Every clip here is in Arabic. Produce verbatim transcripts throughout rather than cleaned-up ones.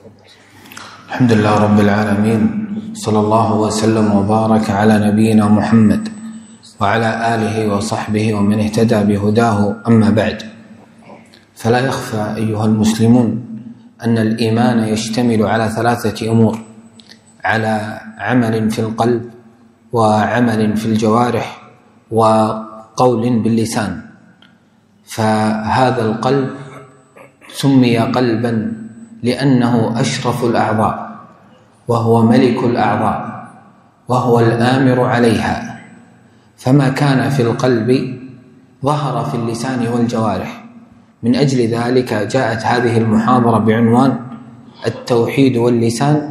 الحمد لله رب العالمين، صلى الله وسلم وبارك على نبينا محمد وعلى آله وصحبه ومن اهتدى بهداه. أما بعد، فلا يخفى أيها المسلمون أن الإيمان يشتمل على ثلاثة أمور: على عمل في القلب، وعمل في الجوارح، وقول باللسان. فهذا القلب سمي قلبا لأنه أشرف الأعضاء، وهو ملك الأعضاء، وهو الآمر عليها، فما كان في القلب ظهر في اللسان والجوارح. من أجل ذلك جاءت هذه المحاضرة بعنوان التوحيد واللسان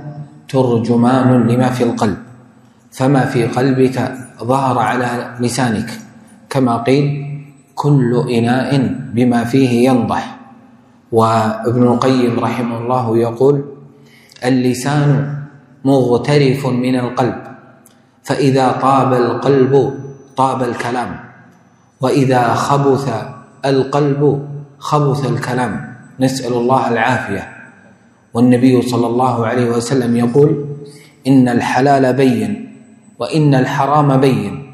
ترجمان لما في القلب. فما في قلبك ظهر على لسانك، كما قيل: كل إناء بما فيه ينضح. وابن القيم رحمه الله يقول: اللسان مغترف من القلب، فإذا طاب القلب طاب الكلام، وإذا خبث القلب خبث الكلام. نسأل الله العافية. والنبي صلى الله عليه وسلم يقول: إن الحلال بين وإن الحرام بين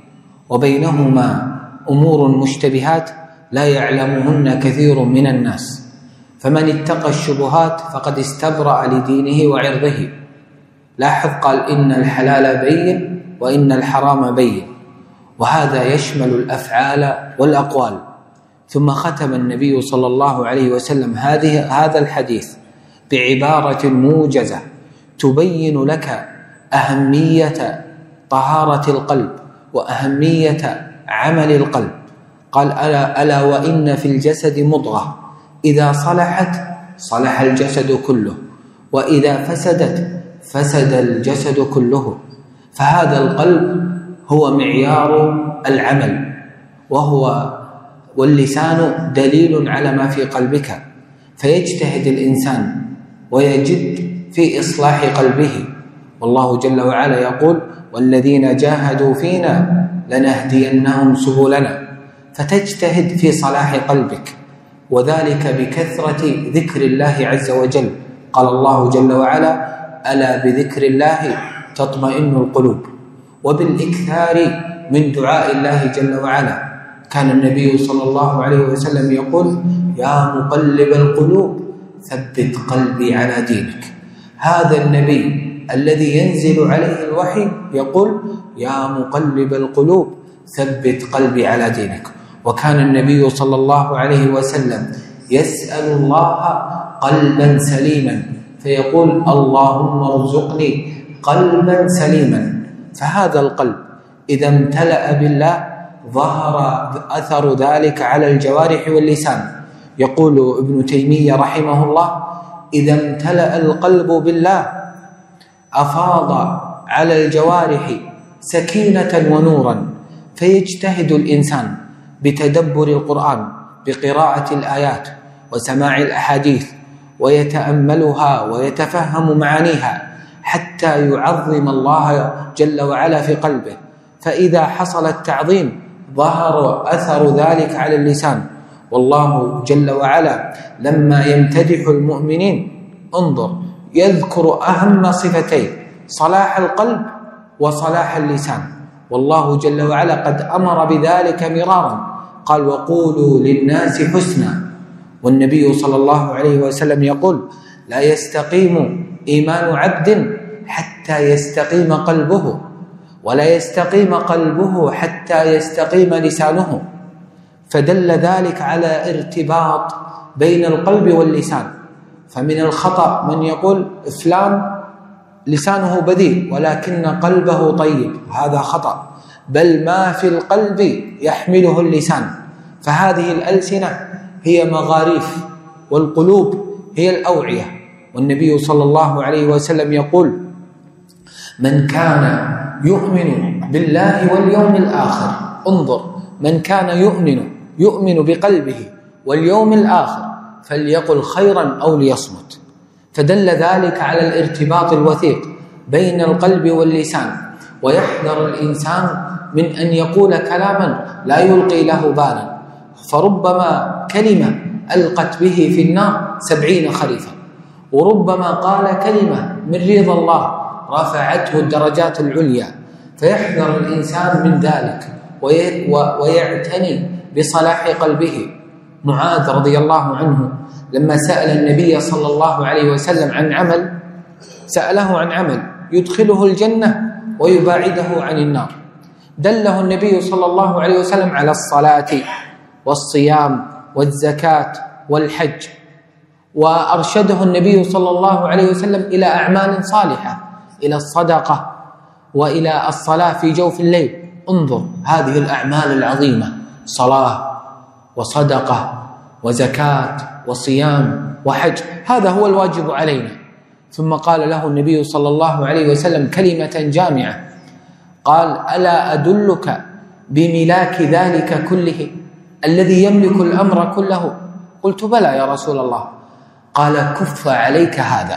وبينهما أمور مشتبهات لا يعلمهن كثير من الناس، فمن اتقى الشبهات فقد استبرأ لدينه وعرضه. لاحظ، قال: إن الحلال بين وإن الحرام بين، وهذا يشمل الأفعال والأقوال. ثم ختم النبي صلى الله عليه وسلم هذه هذا الحديث بعبارة موجزة تبين لك أهمية طهارة القلب وأهمية عمل القلب. قال: ألا, ألا وإن في الجسد مضغة إذا صلحت صلح الجسد كله، وإذا فسدت فسد الجسد كله. فهذا القلب هو معيار العمل، وهو واللسان دليل على ما في قلبك، فيجتهد الإنسان ويجد في إصلاح قلبه. والله جل وعلا يقول: والذين جاهدوا فينا لنهدينهم سبلنا. فتجتهد في صلاح قلبك، وذلك بكثرة ذكر الله عز وجل. قال الله جل وعلا: ألا بذكر الله تطمئن القلوب، وبالإكثار من دعاء الله جل وعلا. كان النبي صلى الله عليه وسلم يقول: يا مقلب القلوب ثبت قلبي على دينك. هذا النبي الذي ينزل عليه الوحي يقول: يا مقلب القلوب ثبت قلبي على دينك. وكان النبي صلى الله عليه وسلم يسأل الله قلبا سليما، فيقول: اللهم ارزقني قلبا سليما. فهذا القلب إذا امتلأ بالله ظهر أثر ذلك على الجوارح واللسان. يقول ابن تيمية رحمه الله: إذا امتلأ القلب بالله أفاض على الجوارح سكينة ونورا، فيجتهد الإنسان بتدبر القرآن، بقراءة الآيات وسماع الأحاديث، ويتأملها ويتفهم معانيها حتى يعظم الله جل وعلا في قلبه. فإذا حصل التعظيم ظهر أثر ذلك على اللسان. والله جل وعلا لما يمتدح المؤمنين انظر يذكر أهم صفتين: صلاح القلب وصلاح اللسان. والله جل وعلا قد أمر بذلك مرارا، قال: وقولوا للناس حسنا. والنبي صلى الله عليه وسلم يقول: لا يستقيم إيمان عبد حتى يستقيم قلبه، ولا يستقيم قلبه حتى يستقيم لسانه. فدل ذلك على ارتباط بين القلب واللسان. فمن الخطأ من يقول فلان لسانه بذيء ولكن قلبه طيب، هذا خطأ، بل ما في القلب يحمله اللسان. فهذه الألسنة هي مغاريف، والقلوب هي الأوعية. والنبي صلى الله عليه وسلم يقول: من كان يؤمن بالله واليوم الآخر، انظر، من كان يؤمن يؤمن بقلبه واليوم الآخر فليقل خيرا أو ليصمت. فدل ذلك على الارتباط الوثيق بين القلب واللسان. ويحذر الإنسان من أن يقول كلاما لا يلقي له بالا، فربما كلمة ألقت به في النار سبعين خريفا، وربما قال كلمة من رضا الله رفعته الدرجات العليا. فيحذر الإنسان من ذلك ويعتني بصلاح قلبه. معاذ رضي الله عنه لما سأل النبي صلى الله عليه وسلم عن عمل، سأله عن عمل يدخله الجنة ويباعده عن النار، دله النبي صلى الله عليه وسلم على الصلاة والصيام والزكاة والحج، وأرشده النبي صلى الله عليه وسلم إلى أعمال صالحة، إلى الصدقة وإلى الصلاة في جوف الليل. انظر هذه الأعمال العظيمة، صلاة وصدقة وزكاة وصيام وحج، هذا هو الواجب علينا. ثم قال له النبي صلى الله عليه وسلم كلمة جامعة، قال: ألا أدلك بملاك ذلك كله الذي يملك الأمر كله؟ قلت: بلى يا رسول الله. قال: كف عليك هذا.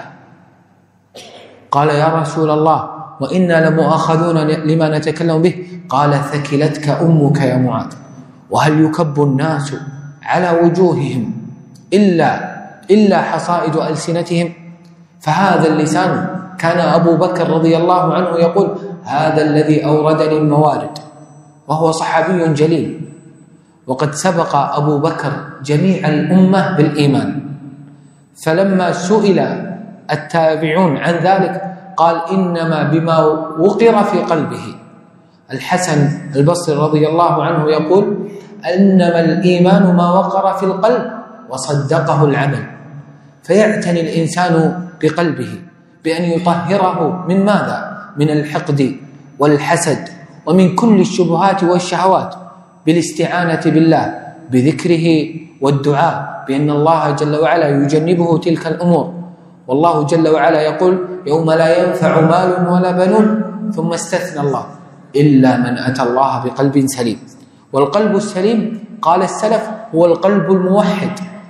قال: يا رسول الله وإنا لمؤاخذون لما نتكلم به. قال: ثكلتك أمك يا معاذ. وهل يكب الناس على وجوههم إلا إلا حصائد ألسنتهم؟ فهذا اللسان كان أبو بكر رضي الله عنه يقول: هذا الذي أوردني الموارد، وهو صحابي جليل، وقد سبق أبو بكر جميع الأمة بالإيمان. فلما سئل التابعون عن ذلك قال: إنما بما وقر في قلبه. الحسن البصري رضي الله عنه يقول: إنما الإيمان ما وقر في القلب وصدقه العمل. فيعتني الإنسان بقلبه بأن يطهره من ماذا؟ من الحقد والحسد ومن كل الشبهات والشهوات، بالاستعانة بالله بذكره والدعاء بأن الله جل وعلا يجنبه تلك الأمور. والله جل وعلا يقول: يوم لا ينفع مال ولا بنون، ثم استثنى الله إلا من أتى الله بقلب سليم. والقلب السليم قال السلف هو القلب الموحد.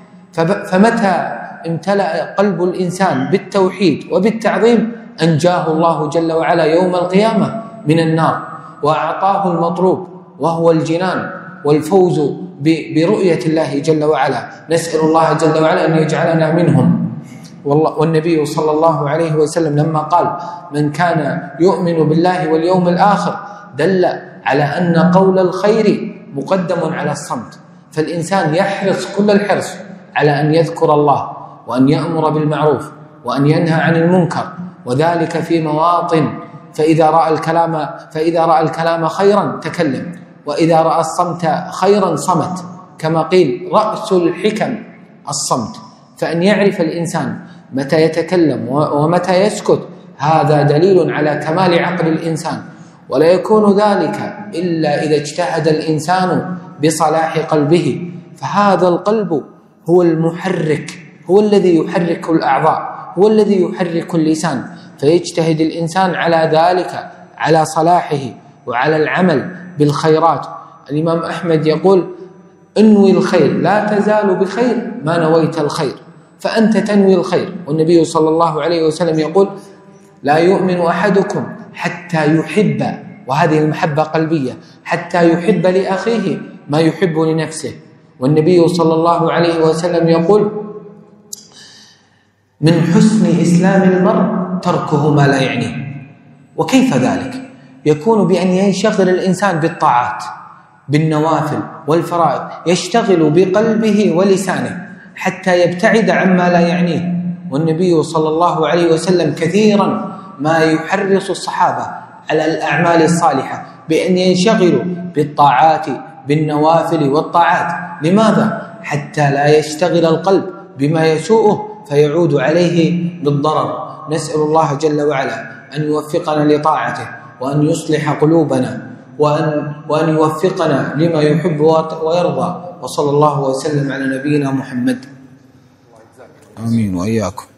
فمتى امتلأ قلب الإنسان بالتوحيد وبالتعظيم أنجاه الله جل وعلا يوم القيامة من النار، وأعطاه المطلوب وهو الجنان والفوز برؤية الله جل وعلا. نسأل الله جل وعلا أن يجعلنا منهم. والنبي صلى الله عليه وسلم لما قال: من كان يؤمن بالله واليوم الآخر، دل على أن قول الخير مقدم على الصمت. فالإنسان يحرص كل الحرص على أن يذكر الله وأن يأمر بالمعروف وأن ينهى عن المنكر، وذلك في مواطن. فإذا رأى الكلام فإذا رأى الكلام خيرا تكلم، وإذا رأى الصمت خيرا صمت، كما قيل: رأس الحكم الصمت. فأن يعرف الإنسان متى يتكلم ومتى يسكت، هذا دليل على كمال عقل الإنسان. ولا يكون ذلك إلا إذا اجتهد الإنسان بصلاح قلبه. فهذا القلب هو المحرك، هو الذي يحرك الأعضاء، هو الذي يحرك اللسان. فيجتهد الإنسان على ذلك، على صلاحه وعلى العمل بالخيرات. الإمام أحمد يقول: انوي الخير لا تزال بخير ما نويت الخير. فأنت تنوي الخير. والنبي صلى الله عليه وسلم يقول: لا يؤمن أحدكم حتى يحب، وهذه المحبة قلبية، حتى يحب لأخيه ما يحب لنفسه. والنبي صلى الله عليه وسلم يقول: من حسن إسلام المرء تركه ما لا يعنيه. وكيف ذلك؟ يكون بأن ينشغل الإنسان بالطاعات، بالنوافل والفرائض، يشتغل بقلبه ولسانه حتى يبتعد عما لا يعنيه. والنبي صلى الله عليه وسلم كثيرا ما يحرص الصحابة على الأعمال الصالحة بأن ينشغلوا بالطاعات بالنوافل والطاعات. لماذا؟ حتى لا يشتغل القلب بما يسوءه فيعود عليه بالضرر. نسأل الله جل وعلا أن يوفقنا لطاعته، وأن يصلح قلوبنا، وأن, وأن يوفقنا لما يحب ويرضى. وصلى الله وسلم على نبينا محمد. آمين وإياكم.